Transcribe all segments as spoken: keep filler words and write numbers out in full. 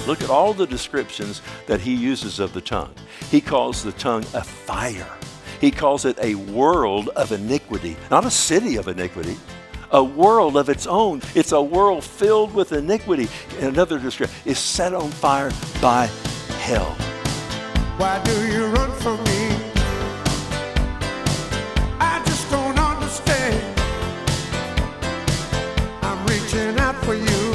Look at all the descriptions that he uses of the tongue. He calls the tongue a fire. He calls it a world of iniquity, not a city of iniquity, a world of its own. It's a world filled with iniquity. And another description is set on fire by hell. Why do you run from me? I just don't understand. I'm reaching out for you.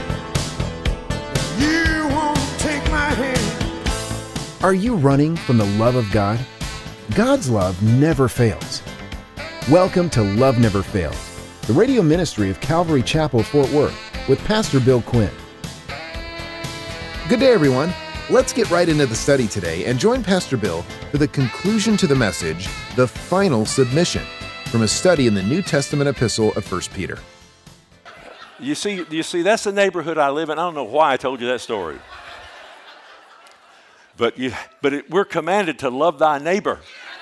You won't take my hand. Are you running from the love of God? God's love never fails. Welcome to Love Never Fails, the radio ministry of Calvary Chapel, Fort Worth, with Pastor Bill Quinn. Good day, everyone. Let's get right into the study today and join Pastor Bill for the conclusion to the message, The Final Submission, from a study in the New Testament epistle of First Peter. You see, you see, that's the neighborhood I live in. I don't know why I told you that story. But you, but it, we're commanded to love thy neighbor.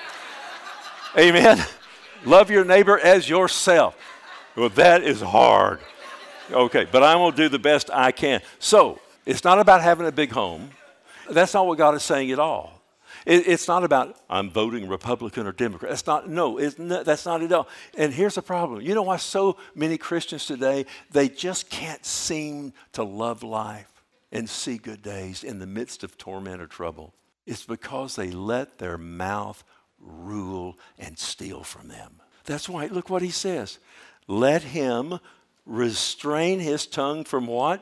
Amen. Love your neighbor as yourself. Well, that is hard. Okay, but I'm going to do the best I can. So, it's not about having a big home. That's not what God is saying at all. It, it's not about, I'm voting Republican or Democrat. That's not, no, it's not, that's not at all. And here's the problem. You know why so many Christians today, they just can't seem to love life and see good days in the midst of torment or trouble? It's because they let their mouth rule and steal from them. That's why, look what he says. Let him restrain his tongue from what?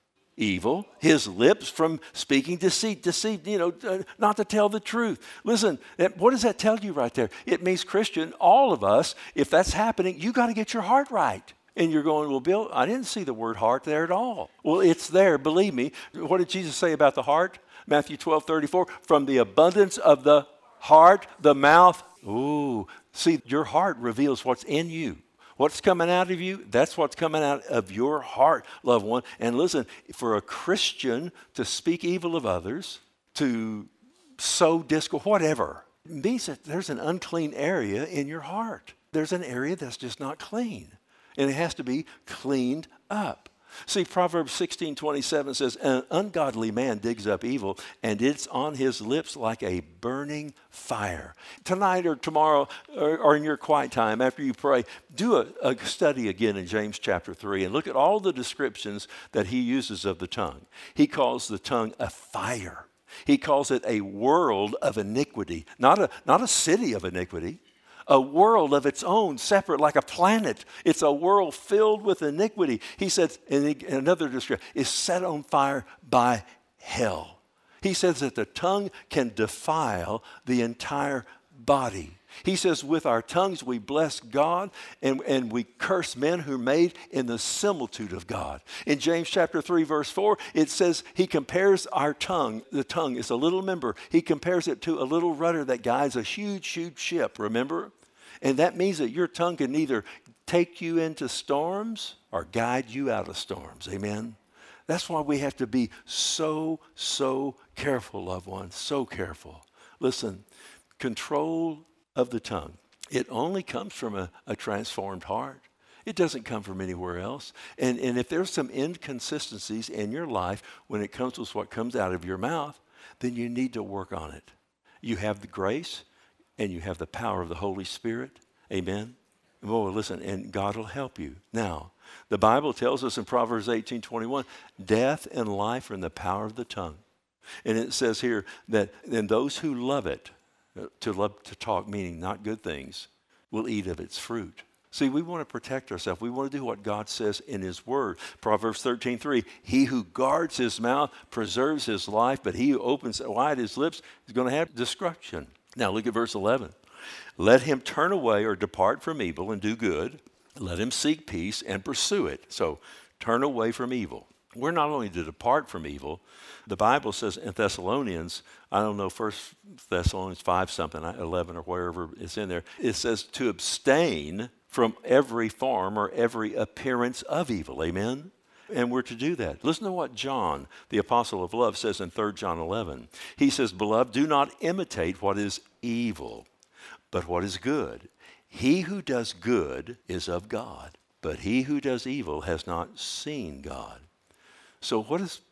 Evil. His lips from speaking deceit. Deceit, you know, uh, not to tell the truth. Listen, that, what does that tell you right there? It means, Christian, all of us, if that's happening, you got to get your heart right. And you're going, well, Bill, I didn't see the word heart there at all. Well, it's there, believe me. What did Jesus say about the heart? Matthew twelve thirty-four, from the abundance of the heart, the mouth. Ooh, see, your heart reveals what's in you. What's coming out of you, that's what's coming out of your heart, loved one. And listen, for a Christian to speak evil of others, to sow discord, whatever, means that there's an unclean area in your heart. There's an area that's just not clean. And it has to be cleaned up. See, Proverbs sixteen twenty-seven says, an ungodly man digs up evil, and it's on his lips like a burning fire. Tonight or tomorrow or, or in your quiet time after you pray, do a, a study again in James chapter three and look at all the descriptions that he uses of the tongue. He calls the tongue a fire. He calls it a world of iniquity, not a, not a city of iniquity. A world of its own, separate, like a planet. It's a world filled with iniquity. He says, in another description, is set on fire by hell. He says that the tongue can defile the entire body. He says, with our tongues we bless God and, and we curse men who are made in the similitude of God. In James chapter three, verse four, it says he compares our tongue, the tongue is a little member. He compares it to a little rudder that guides a huge, huge ship, remember? And that means that your tongue can either take you into storms or guide you out of storms, amen? That's why we have to be so, so careful, loved ones, so careful. Listen, control of the tongue. It only comes from a, a transformed heart. It doesn't come from anywhere else. And, and if there's some inconsistencies in your life when it comes to what comes out of your mouth, then you need to work on it. You have the grace and you have the power of the Holy Spirit. Amen? Oh, listen, and God will help you. Now, the Bible tells us in Proverbs eighteen twenty-one, death and life are in the power of the tongue. And it says here that then those who love it, to love to talk, meaning not good things, will eat of its fruit. See, we want to protect ourselves. We want to do what God says in his word. Proverbs thirteen three, he who guards his mouth preserves his life, but he who opens wide his lips is going to have destruction. Now look at verse eleven. Let him turn away or depart from evil and do good. Let him seek peace and pursue it. So turn away from evil. We're not only to depart from evil. The Bible says in Thessalonians, I don't know, First Thessalonians five something, eleven or wherever it's in there, it says to abstain from every form or every appearance of evil. Amen? And we're to do that. Listen to what John, the apostle of love, says in Third John eleven. He says, beloved, do not imitate what is evil, but what is good. He who does good is of God, but he who does evil has not seen God. So what does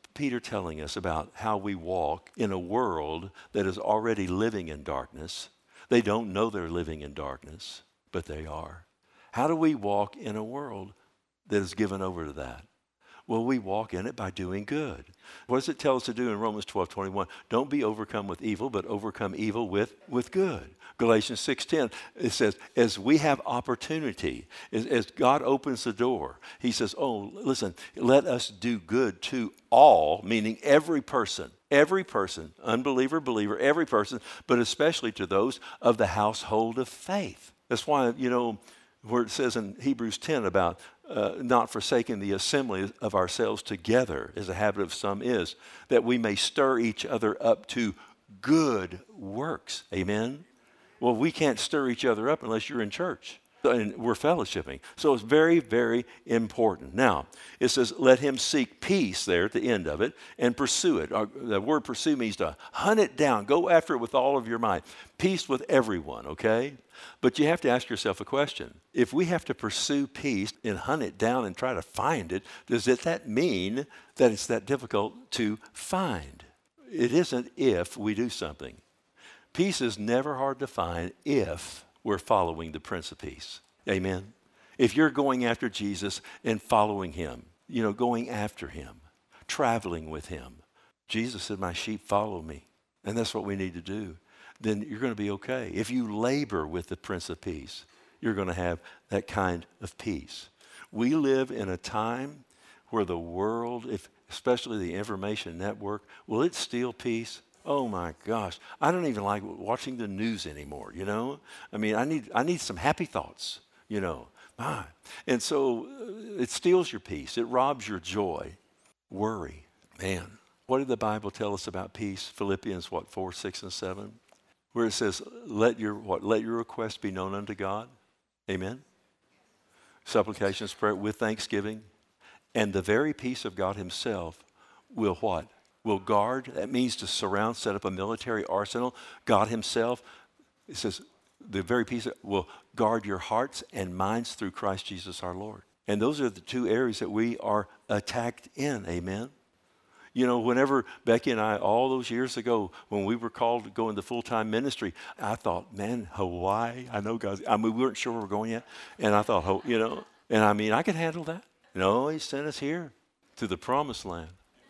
Peter telling us about how we walk in a world that is already living in darkness. They don't know they're living in darkness, but they are. How do we walk in a world that is given over to that? Well, we walk in it by doing good. What does it tell us to do in Romans twelve twenty-one? Don't be overcome with evil, but overcome evil with, with good. Galatians six ten, it says, as we have opportunity, as, as God opens the door, he says, oh, listen, let us do good to all, meaning every person, every person, unbeliever, believer, every person, but especially to those of the household of faith. That's why, you know, where it says in Hebrews ten about uh, not forsaking the assembly of ourselves together, as a habit of some is, that we may stir each other up to good works. Amen? Well, we can't stir each other up unless you're in church. And we're fellowshipping. So it's very, very important. Now, it says, let him seek peace there at the end of it and pursue it. The word pursue means to hunt it down. Go after it with all of your might. Peace with everyone, okay? But you have to ask yourself a question. If we have to pursue peace and hunt it down and try to find it, does it, that mean that it's that difficult to find? It isn't if we do something. Peace is never hard to find if we're following the Prince of Peace. Amen? If you're going after Jesus and following him, you know, going after him, traveling with him. Jesus said, my sheep follow me. And that's what we need to do. Then you're going to be okay. If you labor with the Prince of Peace, you're going to have that kind of peace. We live in a time where the world, if, especially the information network, will it steal peace? Oh my gosh, I don't even like watching the news anymore, you know? I mean, I need I need some happy thoughts, you know. Ah. And so uh, it steals your peace. It robs your joy. Worry. Man, what did the Bible tell us about peace? Philippians, what, four, six, and seven? Where it says, let your what? Let your request be known unto God. Amen? Supplications, prayer with thanksgiving. And the very peace of God himself will what? Will guard. That means to surround, set up a military arsenal. God himself, it says, the very peace will guard your hearts and minds through Christ Jesus our Lord. And those are the two areas that we are attacked in. Amen? You know, whenever Becky and I, all those years ago, when we were called to go into full-time ministry, I thought, man, Hawaii, I know God, I mean, we weren't sure we were going yet. And I thought, you know, and I mean, I could handle that. No, he sent us here to the promised land.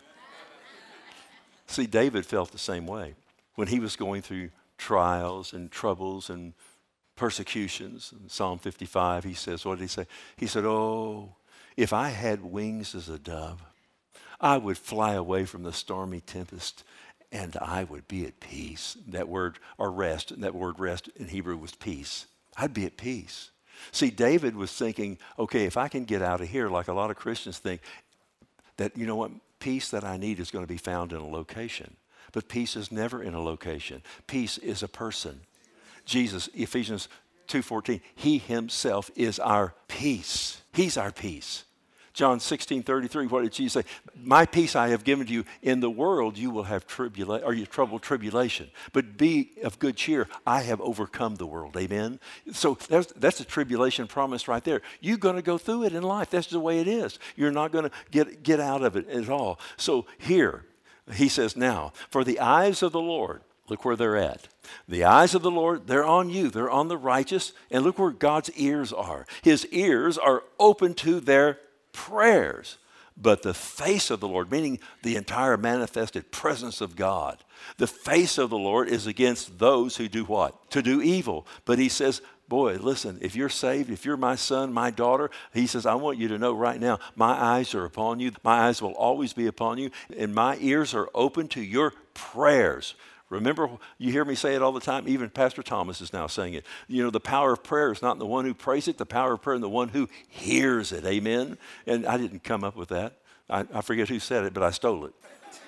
See, David felt the same way when he was going through trials and troubles and persecutions. In Psalm fifty-five, he says, what did he say? He said, oh, if I had wings as a dove, I would fly away from the stormy tempest and I would be at peace. That word, or rest, that word rest in Hebrew was peace. I'd be at peace. See, David was thinking, okay, if I can get out of here, like a lot of Christians think, that, you know what, peace that I need is going to be found in a location. But peace is never in a location. Peace is a person. Jesus, Ephesians two fourteen, he himself is our peace. He's our peace. John sixteen thirty-three, what did Jesus say? My peace I have given to you. In the world you will have tribulation, or you trouble tribulation. But be of good cheer. I have overcome the world. Amen? So that's, that's a tribulation promise right there. You're going to go through it in life. That's the way it is. You're not going to get, get out of it at all. So here, he says now, for the eyes of the Lord, look where they're at. The eyes of the Lord, they're on you. They're on the righteous. And look where God's ears are. His ears are open to their prayers, but the face of the Lord, meaning the entire manifested presence of God, the face of the Lord is against those who do what? To do evil. But he says, boy, listen, if you're saved, if you're my son, my daughter, he says, I want you to know right now, my eyes are upon you. My eyes will always be upon you, and my ears are open to your prayers. Remember, you hear me say it all the time. Even Pastor Thomas is now saying it. You know, the power of prayer is not in the one who prays it. The power of prayer is in the one who hears it. Amen? And I didn't come up with that. I, I forget who said it, but I stole it.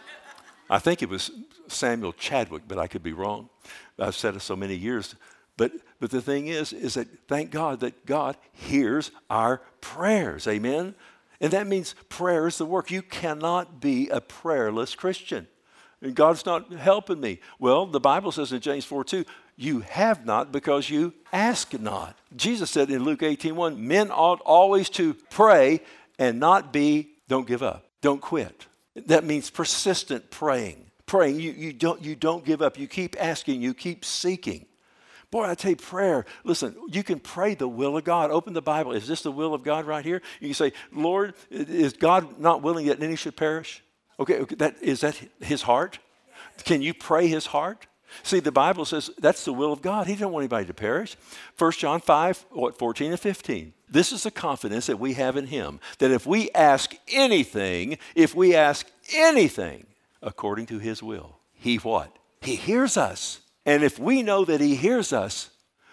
I think it was Samuel Chadwick, but I could be wrong. I've said it so many years. But but the thing is, is that thank God that God hears our prayers. Amen? And that means prayer is the work. You cannot be a prayerless Christian. And God's not helping me. Well, the Bible says in James four two, you have not because you ask not. Jesus said in Luke eighteen one, men ought always to pray and not be, don't give up, don't quit. That means persistent praying. Praying, you, you, don't, you don't give up. You keep asking, you keep seeking. Boy, I tell you, prayer, listen, you can pray the will of God. Open the Bible. Is this the will of God right here? You can say, Lord, is God not willing that any should perish? Okay, okay that, is that his heart? Can you pray his heart? See, the Bible says that's the will of God. He doesn't want anybody to perish. First John five, what, fourteen and fifteen. This is the confidence that we have in him, that if we ask anything, if we ask anything according to his will, he what? He hears us. And if we know that he hears us,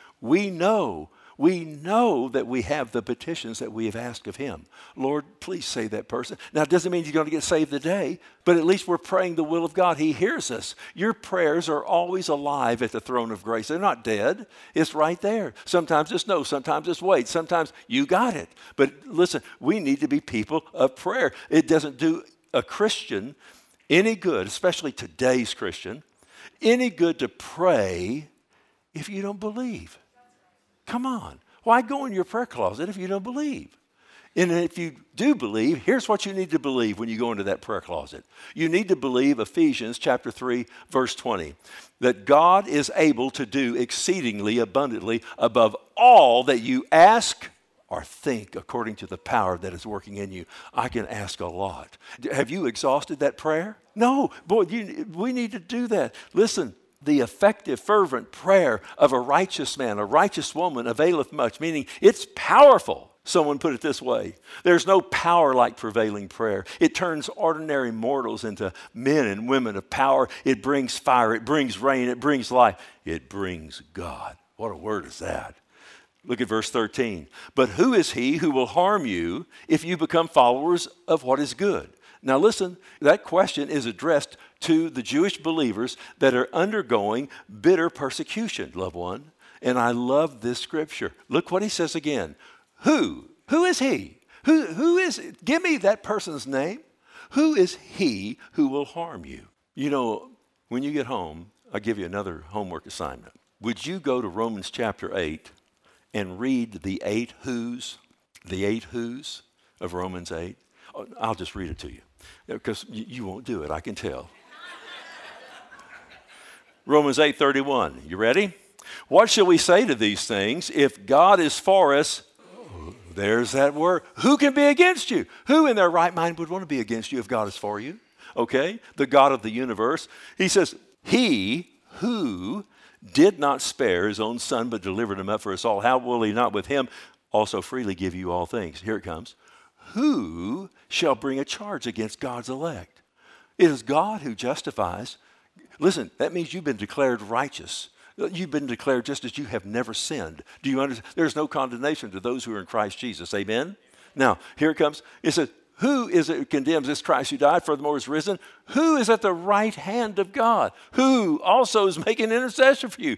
we know, we know that we have the petitions that we have asked of him. Lord, please save that person. Now, it doesn't mean you're going to get saved today, but at least we're praying the will of God. He hears us. Your prayers are always alive at the throne of grace. They're not dead. It's right there. Sometimes it's no, sometimes it's wait, sometimes you got it. But listen, we need to be people of prayer. It doesn't do a Christian any good, especially today's Christian, any good to pray if you don't believe. Come on. Why go in your prayer closet if you don't believe? And if you do believe, here's what you need to believe when you go into that prayer closet. You need to believe Ephesians chapter three, verse twenty, that God is able to do exceedingly abundantly above all that you ask or think according to the power that is working in you. I can ask a lot. Have you exhausted that prayer? No. Boy, you, we need to do that. Listen, the effective, fervent prayer of a righteous man, a righteous woman availeth much, meaning it's powerful. Someone put it this way: there's no power like prevailing prayer. It turns ordinary mortals into men and women of power. It brings fire, it brings rain, it brings life. It brings God. What a word is that? Look at verse thirteen. But who is he who will harm you if you become followers of what is good? Now listen, that question is addressed to the Jewish believers that are undergoing bitter persecution, loved one. And I love this scripture. Look what he says again. Who? Who is he? Who, who is, give me that person's name. Who is he who will harm you? You know, when you get home, I'll give you another homework assignment. Would you go to Romans chapter eight and read the eight who's, the eight who's of Romans eight? I'll just read it to you because you won't do it, I can tell. Romans eight thirty-one, you ready? What shall we say to these things? If God is for us, oh, there's that word. Who can be against you? Who in their right mind would want to be against you if God is for you? Okay, the God of the universe. He says, he who did not spare his own son but delivered him up for us all, how will he not with him also freely give you all things? Here it comes. Who shall bring a charge against God's elect? It is God who justifies. Listen, that means you've been declared righteous. You've been declared just as you have never sinned. Do you understand? There's no condemnation to those who are in Christ Jesus. Amen? Now, here it comes. It says, who is it who condemns this Christ who died, furthermore is risen? Who is at the right hand of God? Who also is making intercession for you?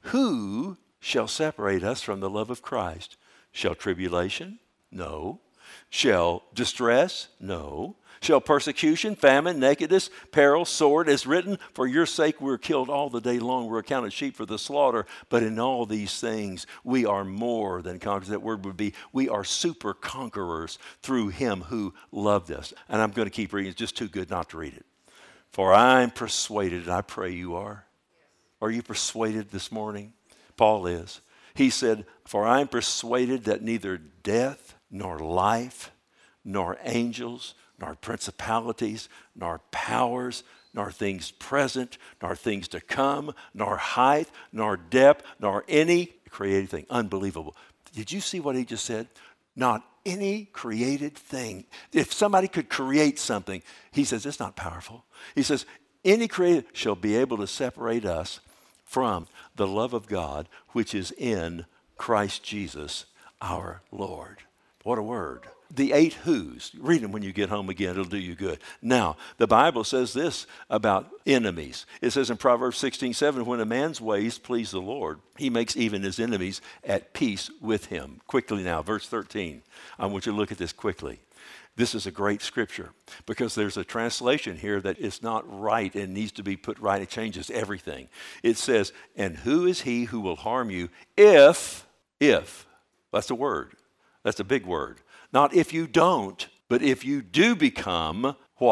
Who shall separate us from the love of Christ? Shall tribulation? No. Shall distress? No. Shall persecution, famine, nakedness, peril, sword, as written, for your sake we're killed all the day long, we're accounted sheep for the slaughter. But in all these things we are more than conquerors. That word would be, we are super conquerors through him who loved us. And I'm going to keep reading, it's just too good not to read it. For I'm persuaded, and I pray you are. Are you persuaded this morning? Paul is. He said, for I'm persuaded that neither death, nor life, nor angels, nor principalities, nor powers, nor things present, nor things to come, nor height, nor depth, nor any created thing. Unbelievable. Did you see what he just said? Not any created thing. If somebody could create something, he says, it's not powerful. He says, any created shall be able to separate us from the love of God, which is in Christ Jesus, our Lord. What a word. The eight who's. Read them when you get home again. It'll do you good. Now, the Bible says this about enemies. It says in Proverbs sixteen seven, when a man's ways please the Lord, he makes even his enemies at peace with him. Quickly now, verse thirteen. I want you to look at this quickly. This is a great scripture because there's a translation here that is not right and needs to be put right. It changes everything. It says, and who is he who will harm you if, if, that's a word. That's a big word. Not if you don't, but if you do become what?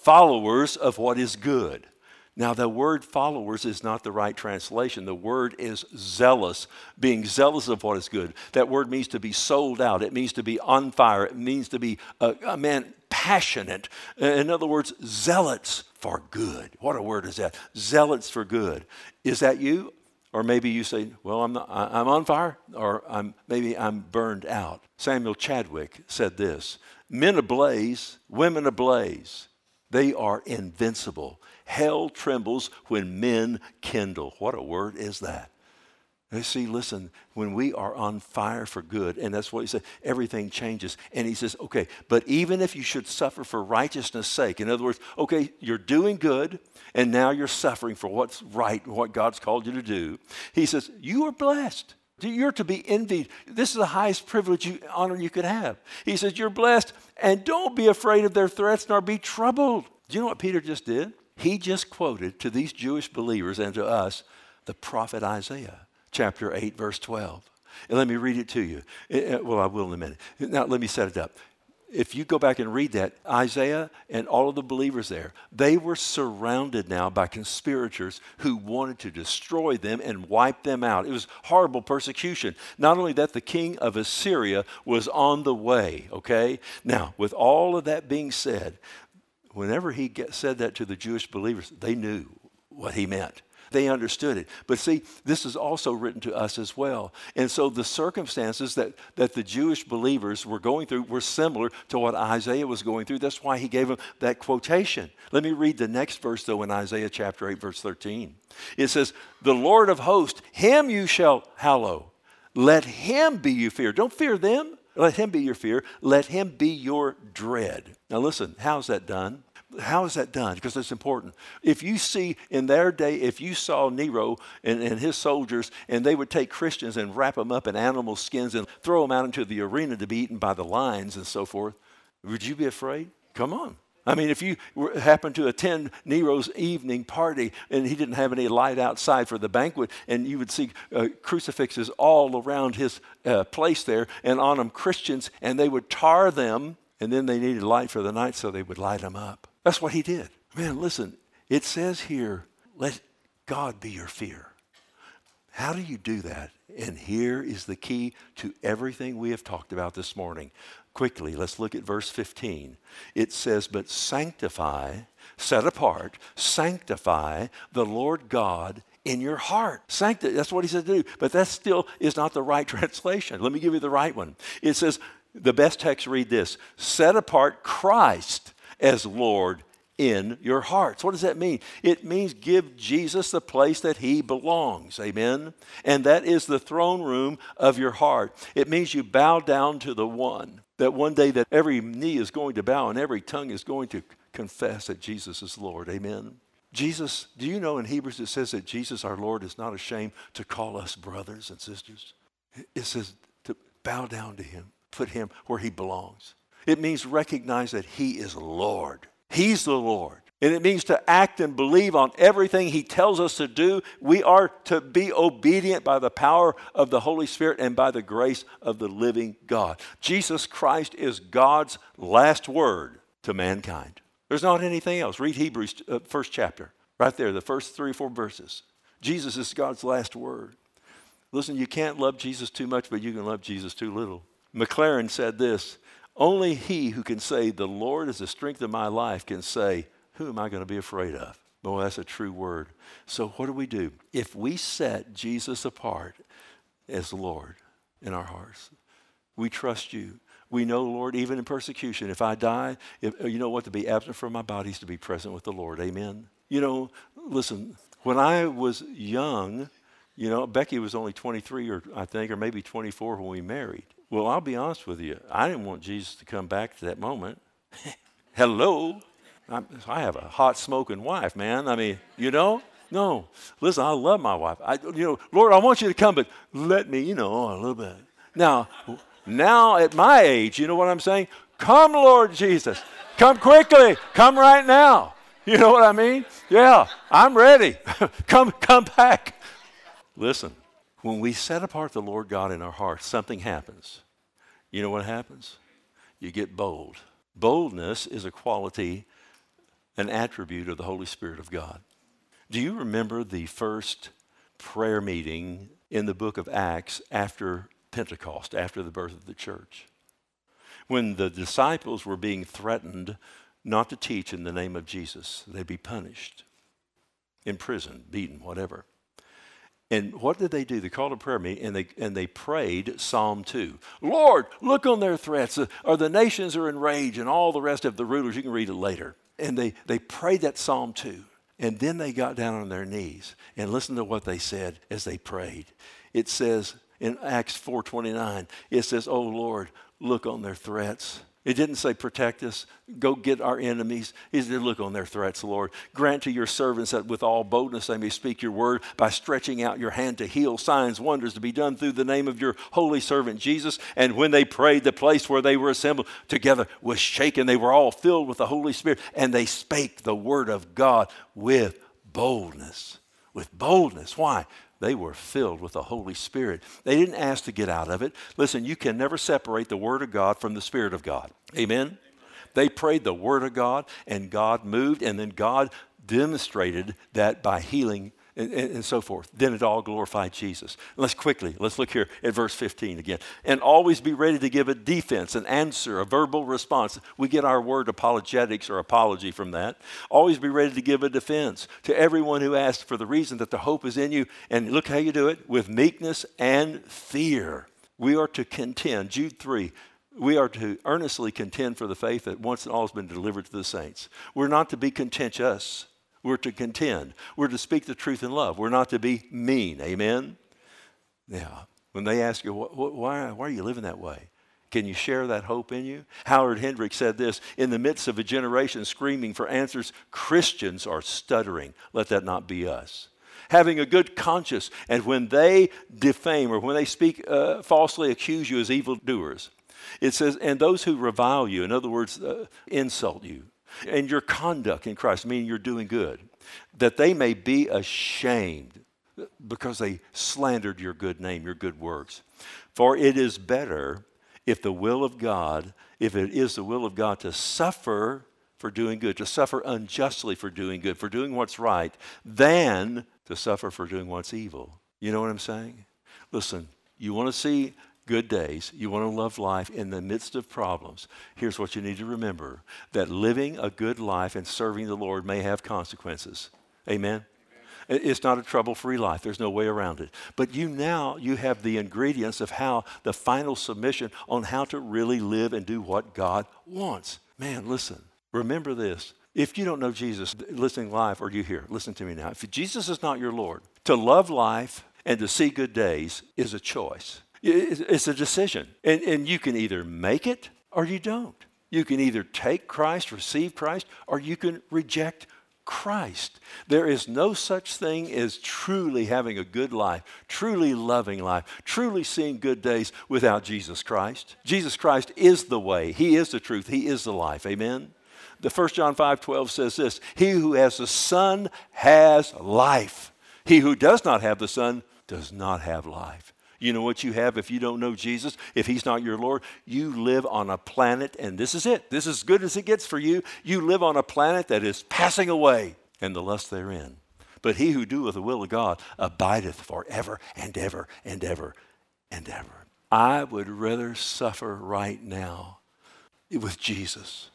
followers of what is good. Now, the word followers is not the right translation. The word is zealous, being zealous of what is good. That word means to be sold out. It means to be on fire. It means to be, a, a man, passionate. In other words, zealots for good. What a word is that? Zealots for good. Is that you? Or maybe you say, well, I'm, not, I'm on fire, or I'm, maybe I'm burned out. Samuel Chadwick said this, men ablaze, women ablaze. They are invincible. Hell trembles when men kindle. What a word is that? You see, listen, when we are on fire for good, and that's what he said, everything changes. And he says, okay, but even if you should suffer for righteousness' sake, in other words, okay, you're doing good, and now you're suffering for what's right and what God's called you to do. He says, you are blessed. You're to be envied. This is the highest privilege, you, honor you could have. He says, you're blessed, and don't be afraid of their threats, nor be troubled. Do you know what Peter just did? He just quoted to these Jewish believers and to us the prophet Isaiah, chapter eight, verse twelve. And let me read it to you. It, well, I will in a minute. Now, let me set it up. If you go back and read that, Isaiah and all of the believers there, they were surrounded now by conspirators who wanted to destroy them and wipe them out. It was horrible persecution. Not only that, the king of Assyria was on the way, okay? Now, with all of that being said, whenever he get, said that to the Jewish believers, they knew what he meant. They understood it. But see, this is also written to us as well. And so the circumstances that, that the Jewish believers were going through were similar to what Isaiah was going through. That's why he gave them that quotation. Let me read the next verse, though, in Isaiah chapter eight, verse thirteen. It says, the Lord of hosts, him you shall hallow. Let him be your fear. Don't fear them. Let him be your fear. Let him be your dread. Now listen, how's that done? How is that done? Because it's important. If you see in their day, if you saw Nero and, and his soldiers, and they would take Christians and wrap them up in animal skins and throw them out into the arena to be eaten by the lions and so forth, would you be afraid? Come on. I mean, if you were, happened to attend Nero's evening party and he didn't have any light outside for the banquet, and you would see uh, crucifixes all around his uh, place there, and on them Christians, and they would tar them, and then they needed light for the night, so they would light them up. That's what he did. Man, listen, it says here, let God be your fear. How do you do that? And here is the key to everything we have talked about this morning. Quickly, let's look at verse fifteen. It says, but sanctify, set apart, sanctify the Lord God in your heart. Sancti- that's what he said to do. But that still is not the right translation. Let me give you the right one. It says, the best text read this, set apart Christ as Lord in your hearts. What does that mean? It means give Jesus the place that he belongs. Amen? And that is the throne room of your heart. It means you bow down to the one, that one day that every knee is going to bow and every tongue is going to confess that Jesus is Lord. Amen? Jesus, do you know in Hebrews it says that Jesus our Lord is not ashamed to call us brothers and sisters? It says to bow down to him, put him where he belongs. It means recognize that he is Lord. He's the Lord. And it means to act and believe on everything he tells us to do. We are to be obedient by the power of the Holy Spirit and by the grace of the living God. Jesus Christ is God's last word to mankind. There's not anything else. Read Hebrews uh, first chapter, right there, the first three or four verses. Jesus is God's last word. Listen, you can't love Jesus too much, but you can love Jesus too little. McLaren said this, only he who can say, the Lord is the strength of my life, can say, who am I going to be afraid of? Boy, that's a true word. So what do we do? If we set Jesus apart as Lord in our hearts, we trust you. We know, Lord, even in persecution, if I die, if, you know what, to be absent from my body is to be present with the Lord. Amen? You know, listen, when I was young, you know, Becky was only twenty-three, or I think, or maybe twenty-four when we married. Well, I'll be honest with you. I didn't want Jesus to come back to that moment. Hello? I'm, I have a hot smoking wife, man. I mean, you know? No. Listen, I love my wife. I, you know, Lord, I want you to come, but let me, you know, a little bit. Now, now at my age, you know what I'm saying? Come, Lord Jesus. Come quickly. Come right now. You know what I mean? Yeah, I'm ready. come, come back. Listen, when we set apart the Lord God in our hearts, something happens. You know what happens? You get bold. Boldness is a quality an attribute of the Holy Spirit of God. Do you remember the first prayer meeting in the book of Acts after Pentecost, after the birth of the church? When the disciples were being threatened not to teach in the name of Jesus, they'd be punished, imprisoned, beaten, whatever. And what did they do? They called a prayer meeting, and they and they prayed Psalm two. Lord, look on their threats, or the nations are enraged, and all the rest of the rulers. You can read it later. And they, they prayed that Psalm two. And then they got down on their knees and listened to what they said as they prayed. It says in Acts four twenty-nine, it says, oh Lord, look on their threats. It didn't say protect us, go get our enemies. He said, look on their threats, Lord. Grant to your servants that with all boldness they may speak your word by stretching out your hand to heal, signs, wonders to be done through the name of your holy servant Jesus. And when they prayed, the place where they were assembled together was shaken. They were all filled with the Holy Spirit, and they spake the word of God with boldness. With boldness. Why? They were filled with the Holy Spirit. They didn't ask to get out of it. Listen, you can never separate the Word of God from the Spirit of God. Amen? They prayed the Word of God, and God moved, and then God demonstrated that by healing and, and, and so forth. Then it all glorified Jesus. Let's quickly, let's look here at verse fifteen again. And always be ready to give a defense, an answer, a verbal response. We get our word apologetics or apology from that. Always be ready to give a defense to everyone who asks for the reason that the hope is in you. And look how you do it, with meekness and fear. We are to contend, Jude three, we are to earnestly contend for the faith that once and all has been delivered to the saints. We're not to be contentious. We're to contend. We're to speak the truth in love. We're not to be mean. Amen? Yeah. When they ask you, why, why are you living that way? Can you share that hope in you? Howard Hendricks said this, in the midst of a generation screaming for answers, Christians are stuttering. Let that not be us. Having a good conscience, and when they defame or when they speak, uh, falsely accuse you as evildoers, it says, and those who revile you, in other words, uh, insult you, and your conduct in Christ, meaning you're doing good, that they may be ashamed because they slandered your good name, your good works. For it is better if the will of God, if it is the will of God to suffer for doing good, to suffer unjustly for doing good, for doing what's right, than to suffer for doing what's evil. You know what I'm saying? Listen, you want to see good days, you want to love life in the midst of problems. Here's what you need to remember, that living a good life and serving the Lord may have consequences. Amen? Amen. It's not a trouble-free life. There's no way around it. But you now, you have the ingredients of how, the final submission on how to really live and do what God wants. Man, listen, remember this. If you don't know Jesus, listening live, or you here, listen to me now. If Jesus is not your Lord, to love life and to see good days is a choice. It's a decision. And, and you can either make it or you don't. You can either take Christ, receive Christ, or you can reject Christ. There is no such thing as truly having a good life, truly loving life, truly seeing good days without Jesus Christ. Jesus Christ is the way. He is the truth. He is the life. Amen? The First John five twelve says this, he who has the Son has life. He who does not have the Son does not have life. You know what you have if you don't know Jesus, if he's not your Lord? You live on a planet, and this is it. This is as good as it gets for you. You live on a planet that is passing away, and the lust therein. But he who doeth the will of God abideth forever and ever and ever and ever. I would rather suffer right now with Jesus,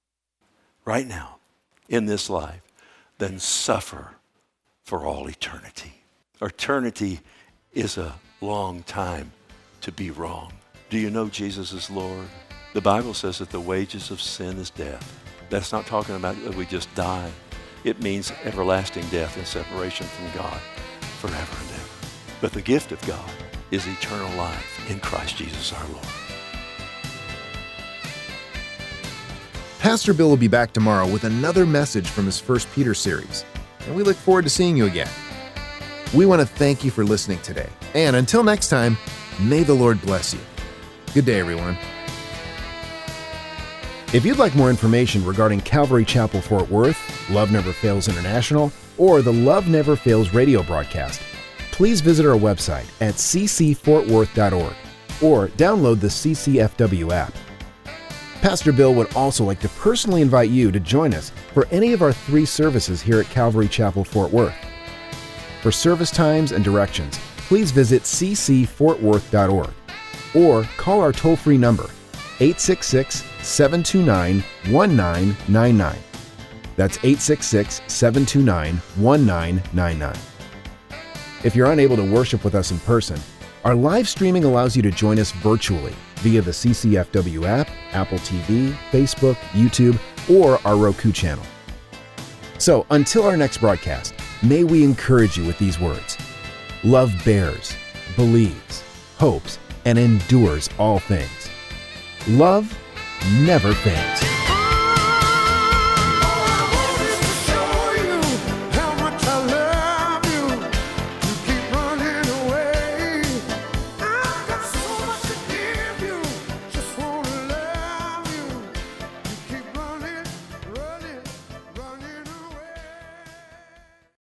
right now, in this life, than suffer for all eternity. Eternity is a long time to be wrong. Do you know Jesus is Lord? The Bible says that the wages of sin is death. That's not talking about that we just die. It means everlasting death and separation from God forever and ever. But the gift of God is eternal life in Christ Jesus our Lord. Pastor Bill will be back tomorrow with another message from his First Peter series, and we look forward to seeing you again. We want to thank you for listening today. And until next time, may the Lord bless you. Good day, everyone. If you'd like more information regarding Calvary Chapel Fort Worth, Love Never Fails International, or the Love Never Fails radio broadcast, please visit our website at c c fort worth dot org or download the C C F W app. Pastor Bill would also like to personally invite you to join us for any of our three services here at Calvary Chapel, Fort Worth. For service times and directions, please visit c c fort worth dot org or call our toll-free number, eight six six, seven two nine, one nine nine nine. That's eight six six, seven two nine, one nine nine nine. If you're unable to worship with us in person, our live streaming allows you to join us virtually via the C C F W app, Apple T V, Facebook, YouTube, or our Roku channel. So until our next broadcast, may we encourage you with these words. Love bears, believes, hopes, and endures all things. Love never fails.